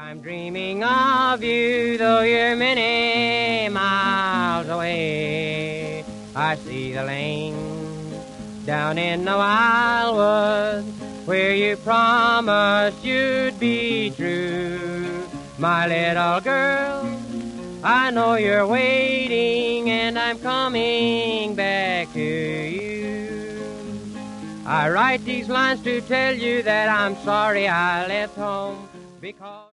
I'm dreaming of you, though you're many miles away. I see the lane down in the wildwood where you promised you'd be true. My little girl, I know you're waiting, and I'm coming back to you. I write these lines to tell you that I'm sorry I left home because